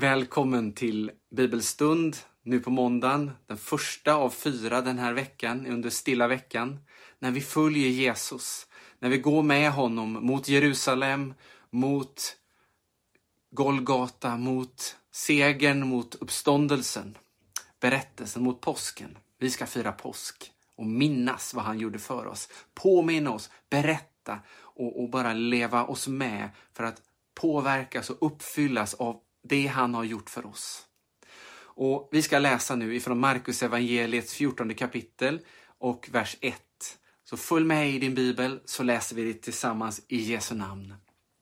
Välkommen till Bibelstund nu på måndagen, den första av 4 den här veckan, under stilla veckan. När vi följer Jesus, när vi går med honom mot Jerusalem, mot Golgata, mot segern, mot uppståndelsen, berättelsen mot påsken. Vi ska fira påsk och minnas vad han gjorde för oss. Påminna oss, berätta och bara leva oss med för att påverkas och uppfyllas av det han har gjort för oss. Och vi ska läsa nu ifrån Markus evangeliets 14 kapitel och vers 1. Så följ med i din bibel så läser vi det tillsammans i Jesu namn.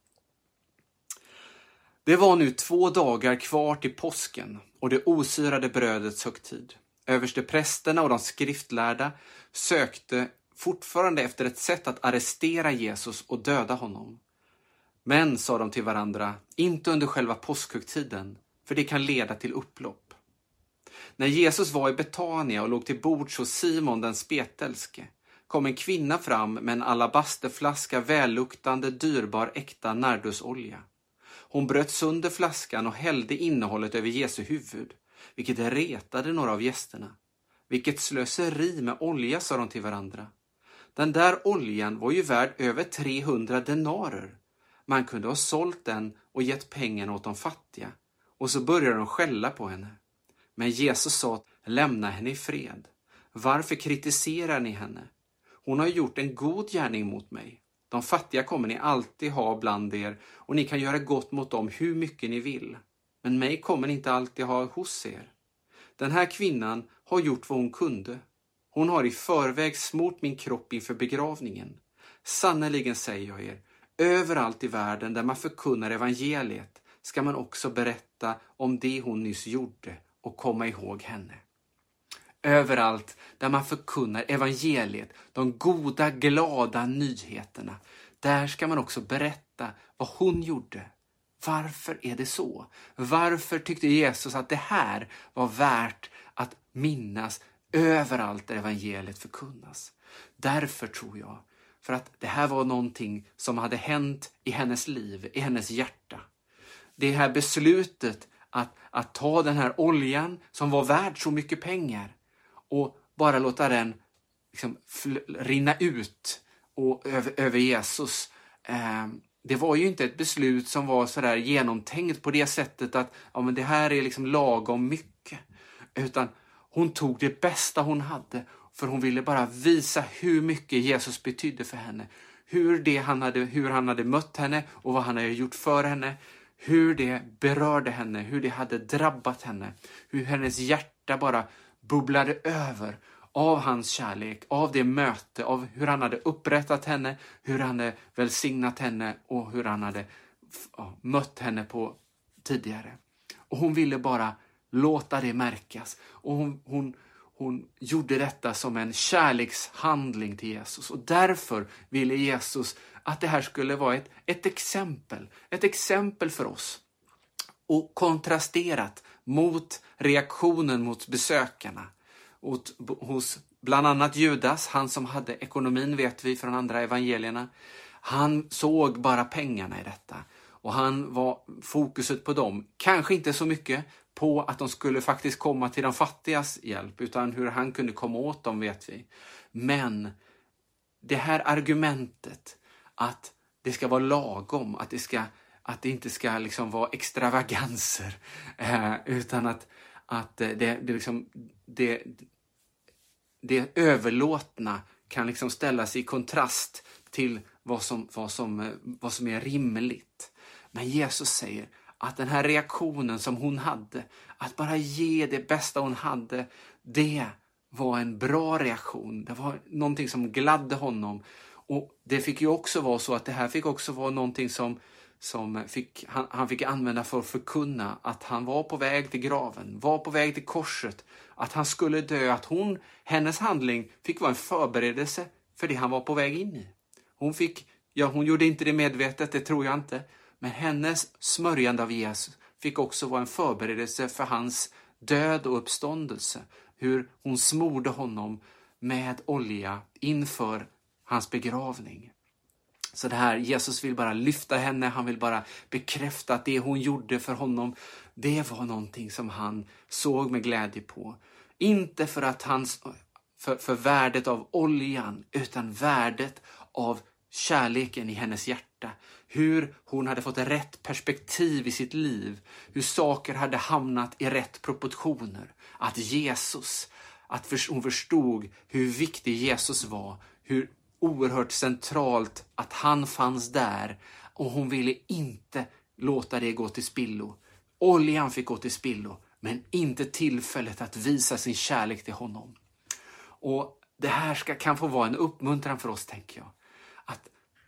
Det var nu 2 dagar kvar till påsken och det osyrade brödets högtid. Översteprästerna och de skriftlärda sökte fortfarande efter ett sätt att arrestera Jesus och döda honom. Men, sa de till varandra, inte under själva påskhögtiden, för det kan leda till upplopp. När Jesus var i Betania och låg till bords hos Simon den spetälske, kom en kvinna fram med en alabasterflaska välluktande dyrbar äkta nardusolja. Hon bröt sönder flaskan och hällde innehållet över Jesu huvud, vilket retade några av gästerna. Vilket slöseri med olja, sa de till varandra. Den där oljan var ju värd över 300 denarer. Man kunde ha sålt den och gett pengarna åt de fattiga. Och så började de skälla på henne. Men Jesus sa, lämna henne i fred. Varför kritiserar ni henne? Hon har gjort en god gärning mot mig. De fattiga kommer ni alltid ha bland er och ni kan göra gott mot dem hur mycket ni vill. Men mig kommer ni inte alltid ha hos er. Den här kvinnan har gjort vad hon kunde. Hon har i förväg smort min kropp inför begravningen. Sannoliken säger jag er, överallt i världen där man förkunnar evangeliet ska man också berätta om det hon nyss gjorde och komma ihåg henne. Överallt där man förkunnar evangeliet, de goda, glada nyheterna, där ska man också berätta vad hon gjorde. Varför är det så? Varför tyckte Jesus att det här var värt att minnas överallt där evangeliet förkunnas? Därför tror jag. För att det här var någonting som hade hänt i hennes liv, i hennes hjärta. Det här beslutet att ta den här oljan som var värd så mycket pengar och bara låta den liksom rinna ut och över Jesus. Det var ju inte ett beslut som var så där genomtänkt på det sättet att men det här är liksom lagom mycket. Utan hon tog det bästa hon hade. För hon ville bara visa hur mycket Jesus betydde för henne. Hur han hade mött henne och vad han hade gjort för henne. Hur det berörde henne, hur det hade drabbat henne. Hur hennes hjärta bara bubblade över av hans kärlek, av det möte, av hur han hade upprättat henne, hur han hade välsignat henne och hur han hade mött henne på tidigare. Och hon ville bara låta det märkas. Och hon gjorde detta som en kärlekshandling till Jesus. Och därför ville Jesus att det här skulle vara ett exempel för oss. Och kontrasterat mot reaktionen mot besökarna. Hos bland annat Judas, han som hade ekonomin vet vi från andra evangelierna. Han såg bara pengarna i detta. Och han var fokuset på dem. Kanske inte så mycket på att de skulle faktiskt komma till de fattigas hjälp. Utan hur han kunde komma åt dem vet vi. Men det här argumentet att det ska vara lagom. Att det inte ska liksom vara extravaganser. Utan att det överlåtna kan liksom ställas i kontrast till vad som är rimligt. Men Jesus säger att den här reaktionen som hon hade, att bara ge det bästa hon hade, det var en bra reaktion. Det var någonting som gladde honom. Och det fick ju också vara så att det här fick också vara någonting som han fick använda för att förkunna att han var på väg till graven, var på väg till korset, att han skulle dö, att hennes handling fick vara en förberedelse för det han var på väg in i. Hon gjorde inte det medvetet, det tror jag inte, men hennes smörjande av Jesus fick också vara en förberedelse för hans död och uppståndelse. Hur hon smorde honom med olja inför hans begravning. Så det här, Jesus vill bara lyfta henne, han vill bara bekräfta att det hon gjorde för honom, det var någonting som han såg med glädje på. Inte för att för värdet av oljan, utan värdet av kärleken i hennes hjärta. Hur hon hade fått rätt perspektiv i sitt liv. Hur saker hade hamnat i rätt proportioner. Att hon förstod hur viktig Jesus var. Hur oerhört centralt att han fanns där. Och hon ville inte låta det gå till spillo. Oljan fick gå till spillo, men inte tillfället att visa sin kärlek till honom. Och det här kan få vara en uppmuntran för oss, tänker jag. Att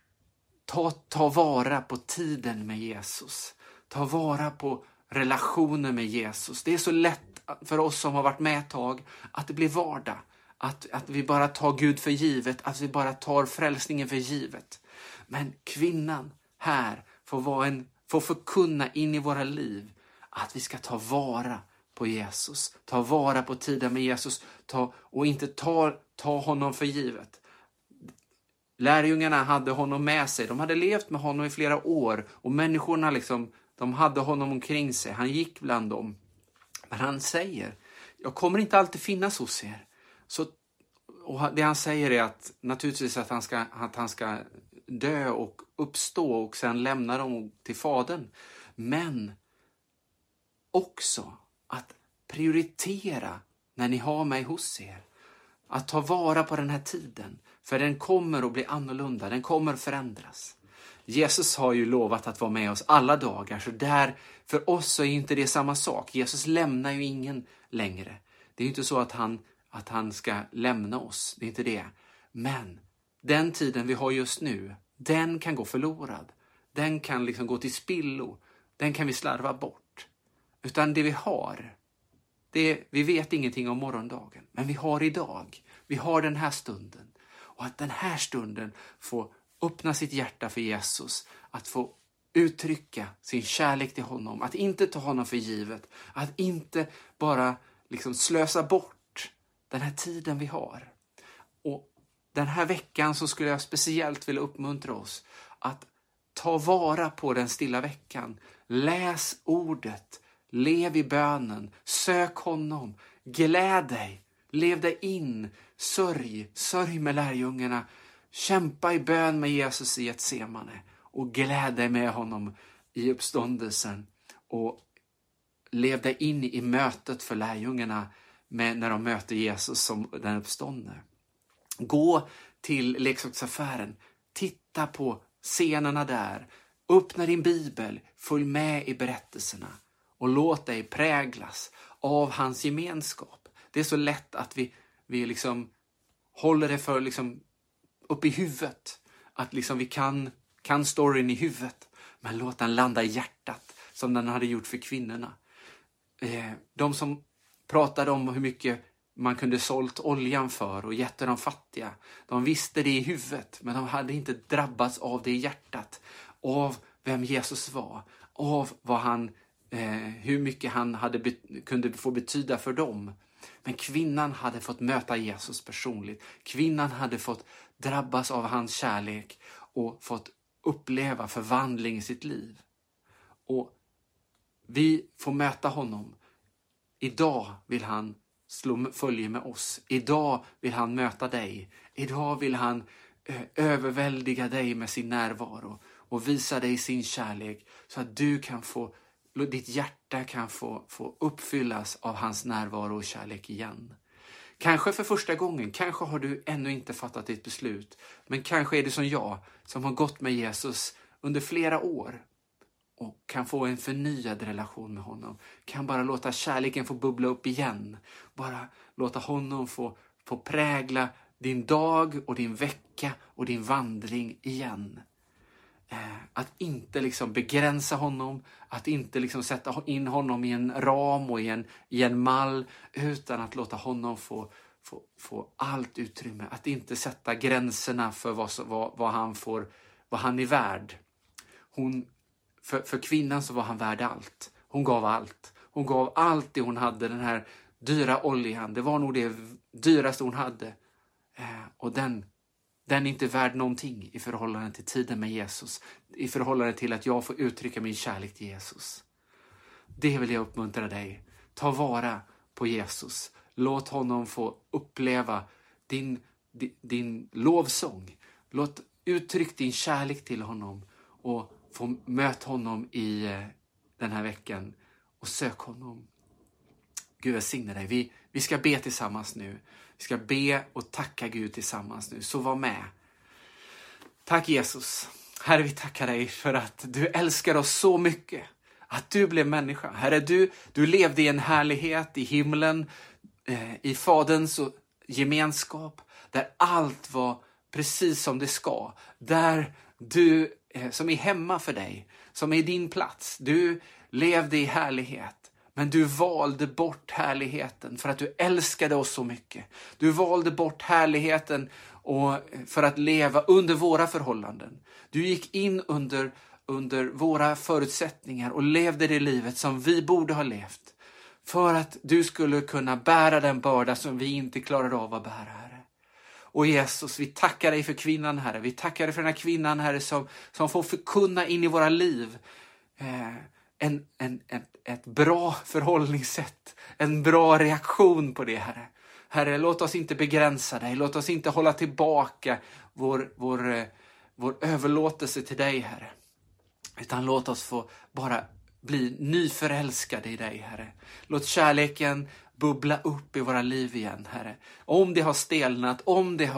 ta vara på tiden med Jesus. Ta vara på relationen med Jesus. Det är så lätt för oss som har varit med ett tag att det blir vardag. Att vi bara tar Gud för givet. Att vi bara tar frälsningen för givet. Men kvinnan här får förkunna in i våra liv att vi ska ta vara på Jesus. Ta vara på tiden med Jesus. Och inte ta honom för givet. Lärjungarna hade honom med sig. De hade levt med honom i flera år. Och människorna de hade honom omkring sig. Han gick bland dem. Men han säger, jag kommer inte alltid finnas hos er. Och det han säger är att naturligtvis att han ska dö och uppstå och sen lämna dem till Fadern. Men också att prioritera när ni har mig hos er. Att ta vara på den här tiden. För den kommer att bli annorlunda. Den kommer att förändras. Jesus har ju lovat att vara med oss alla dagar. Så där, för oss så är inte det samma sak. Jesus lämnar ju ingen längre. Det är ju inte så att han ska lämna oss. Det är inte det. Men den tiden vi har just nu, den kan gå förlorad. Den kan gå till spillo. Den kan vi slarva bort. Utan det vi har, vi vet ingenting om morgondagen. Men vi har idag. Vi har den här stunden. Och att den här stunden får öppna sitt hjärta för Jesus. Att få uttrycka sin kärlek till honom. Att inte ta honom för givet. Att inte bara slösa bort den här tiden vi har. Och den här veckan så skulle jag speciellt vilja uppmuntra oss att ta vara på den stilla veckan. Läs ordet. Lev i bönen. Sök honom. Gläd dig. Lev dig in. Sörj med lärjungarna. Kämpa i bön med Jesus i Getsemane. Och gläd dig med honom i uppståndelsen. Och lev dig in i mötet för lärjungarna när de möter Jesus som den uppståndne. Gå till leksaksaffären. Titta på scenerna där. Öppna din bibel. Följ med i berättelserna. Och låt dig präglas av hans gemenskap. Det är så lätt att vi håller det för upp i huvudet. Att vi kan storyn i huvudet. Men låt den landa i hjärtat. Som den hade gjort för kvinnorna. De som pratade om hur mycket man kunde sålt oljan för och gett de fattiga. De visste det i huvudet. Men de hade inte drabbats av det i hjärtat. Av vem Jesus var. Av hur mycket han kunde få betyda för dem. Men kvinnan hade fått möta Jesus personligt. Kvinnan hade fått drabbas av hans kärlek och fått uppleva förvandling i sitt liv. Och vi får möta honom. Idag vill han slå följe med oss. Idag vill han möta dig. Idag vill han överväldiga dig med sin närvaro och visa dig sin kärlek så att ditt hjärta kan få uppfyllas av hans närvaro och kärlek igen. Kanske för första gången, kanske har du ännu inte fattat ditt beslut. Men kanske är det som jag som har gått med Jesus under flera år. Och kan få en förnyad relation med honom. Kan bara låta kärleken få bubbla upp igen. Bara låta honom få prägla din dag och din vecka och din vandring igen. Att inte begränsa honom. Att inte sätta in honom i en ram och i en mall. Utan att låta honom få allt utrymme. Att inte sätta gränserna för vad han är värd. För kvinnan så var han värd allt. Hon gav allt. Hon gav allt det hon hade. Den här dyra oljan. Det var nog det dyraste hon hade. Och den Den är inte värd någonting i förhållande till tiden med Jesus. I förhållande till att jag får uttrycka min kärlek till Jesus. Det vill jag uppmuntra dig. Ta vara på Jesus. Låt honom få uppleva din lovsång. Låt uttryck din kärlek till honom. Och få möta honom i den här veckan. Och sök honom. Gud välsigne dig. Vi ska be tillsammans nu. Vi ska be och tacka Gud tillsammans nu. Så var med. Tack Jesus. Herre, vi tackar dig för att du älskar oss så mycket. Att du blev människa. Herre, du levde i en härlighet i himlen. I faderns gemenskap. Där allt var precis som det ska. Där du som är hemma för dig. Som är din plats. Du levde i härlighet. Men du valde bort härligheten för att du älskade oss så mycket. Du valde bort härligheten för att leva under våra förhållanden. Du gick in under våra förutsättningar och levde det livet som vi borde ha levt. För att du skulle kunna bära den börda som vi inte klarade av att bära, Herre. Och Jesus, vi tackar dig för kvinnan, Herre. Vi tackar dig för den här kvinnan, Herre, som får förkunna in i våra liv ett bra förhållningssätt. En bra reaktion på det, Herre. Herre, låt oss inte begränsa dig. Låt oss inte hålla tillbaka vår överlåtelse till dig, Herre. Utan låt oss få bara bli nyförälskade i dig, Herre. Låt kärleken bubbla upp i våra liv igen, Herre. Om det har stelnat, om det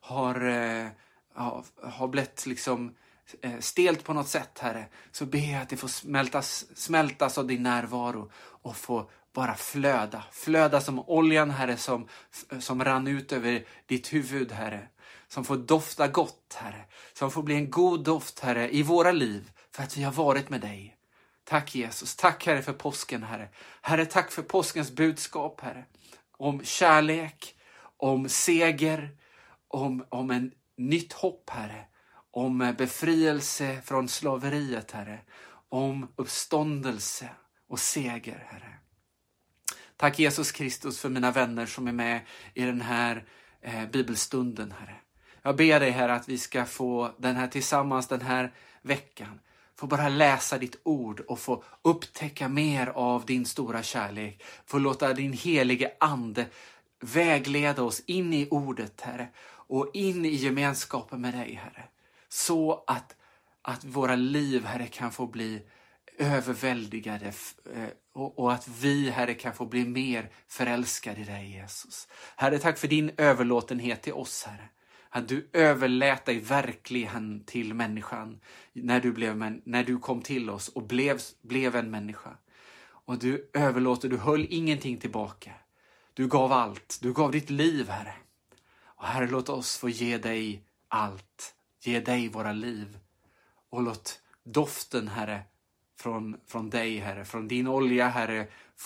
har blivit liksom stelt på något sätt, Herre, så ber jag att det får smältas av din närvaro och få bara flöda som oljan, Herre, som rann ut över ditt huvud, Herre, som får dofta gott, Herre, som får bli en god doft, Herre, i våra liv för att vi har varit med dig. Tack Jesus, tack Herre för påsken, Herre. Herre, tack för påskens budskap, Herre, om kärlek, om seger, om en nytt hopp, Herre. Om befrielse från slaveriet, Herre. Om uppståndelse och seger, Herre. Tack Jesus Kristus för mina vänner som är med i den här bibelstunden, Herre. Jag ber dig, Herre, att vi ska få tillsammans den här veckan. Få bara läsa ditt ord och få upptäcka mer av din stora kärlek. Få låta din helige ande vägleda oss in i ordet, Herre. Och in i gemenskapen med dig, Herre. Så att våra liv, Herre, kan få bli överväldigade och att vi, Herre, kan få bli mer förälskade i dig, Jesus. Herre, tack för din överlåtenhet till oss, Herre. Att du överlät dig verkligen till människan när du kom till oss och blev en människa. Och du höll ingenting tillbaka. Du gav allt. Du gav ditt liv, Herre. Och Herre, låt oss få ge dig allt. Ge dig våra liv. Och låt doften, Herre, från dig, Herre, från din olja, Herre,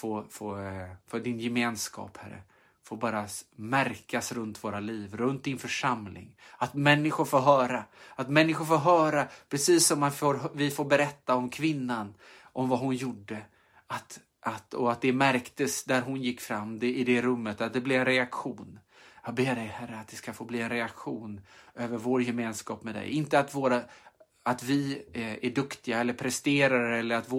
för din gemenskap, Herre, få bara märkas runt våra liv, runt din församling. Att människor får höra, precis som vi får berätta om kvinnan, om vad hon gjorde. Och att det märktes där hon gick fram i det rummet, att det blev en reaktion. Jag ber dig, Herre, att det ska få bli en reaktion över vår gemenskap med dig. Inte att vi är duktiga eller presterar eller att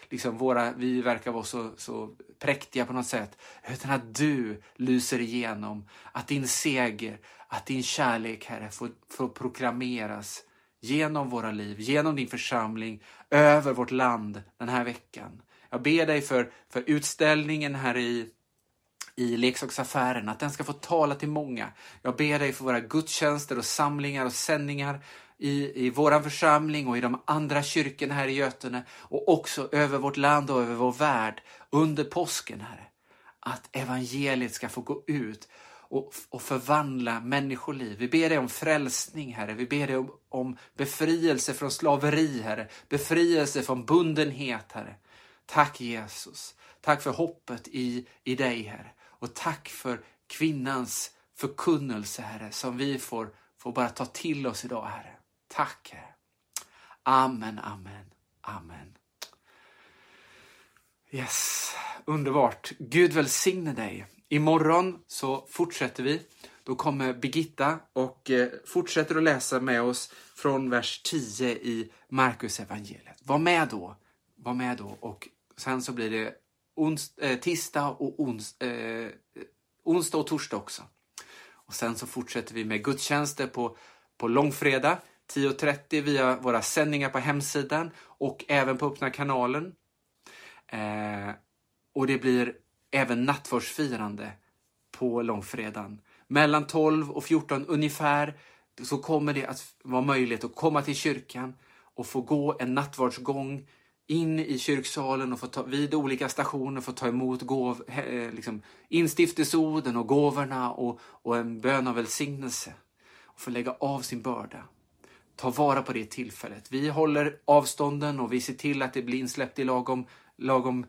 vi verkar vara så präktiga på något sätt. Utan att du lyser igenom. Att din seger, att din kärlek, Herre, får proklameras genom våra liv, genom din församling, över vårt land den här veckan. Jag ber dig för utställningen här i leksaksaffären, att den ska få tala till många. Jag ber dig för våra gudstjänster och samlingar och sändningar i våran församling och i de andra kyrkorna här i Götene och också över vårt land och över vår värld under påsken, Herre. Att evangeliet ska få gå ut och förvandla människoliv. Vi ber dig om frälsning, Herre. Vi ber dig om befrielse från slaveri, Herre. Befrielse från bundenhet, Herre. Tack Jesus. Tack för hoppet i dig, Herre. Och tack för kvinnans förkunnelse, Herre, som vi får bara ta till oss idag, Herre. Tack, Herre. Amen, amen, amen. Yes, underbart. Gud välsigne dig. Imorgon så fortsätter vi. Då kommer Birgitta och fortsätter att läsa med oss från vers 10 i Markus evangeliet. Var med då. Och sen så blir det tisdag och onsdag och torsdag också. Och sen så fortsätter vi med gudstjänster på långfredag 10.30 via våra sändningar på hemsidan och även på öppna kanalen. Och det blir även nattvardsfirande på långfredagen. Mellan 12 och 14 ungefär så kommer det att vara möjligt att komma till kyrkan och få gå en nattvardsgång in i kyrksalen och få vid olika stationer få ta emot instiftelseorden och gåvorna och en bön av välsignelse och få lägga av sin börda. Ta vara på det tillfället. Vi håller avstånden och vi ser till att det blir insläppt i lagom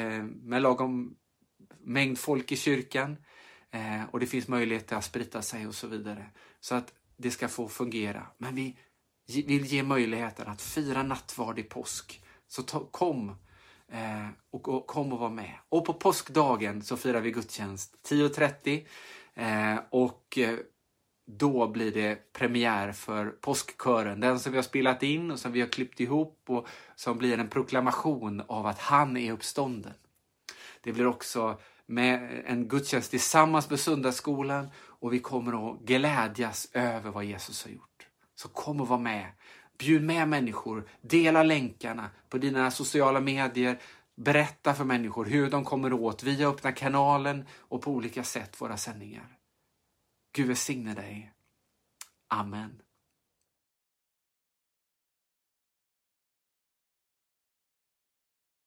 mängd folk i kyrkan. Och det finns möjligheter att sprita sig och så vidare. Så att det ska få fungera. Men vi vill ge möjligheten att fira nattvard i påsk. Så kom och var med. Och på påskdagen så firar vi gudstjänst 10.30. Och då blir det premiär för påskkören. Den som vi har spelat in och som vi har klippt ihop. Och som blir en proklamation av att han är uppstånden. Det blir också med en gudstjänst tillsammans med söndagsskolan. Och vi kommer att glädjas över vad Jesus har gjort. Så kom och var med. Bjud med människor. Dela länkarna på dina sociala medier. Berätta för människor hur de kommer åt via öppna kanalen och på olika sätt våra sändningar. Gud välsigne dig. Amen.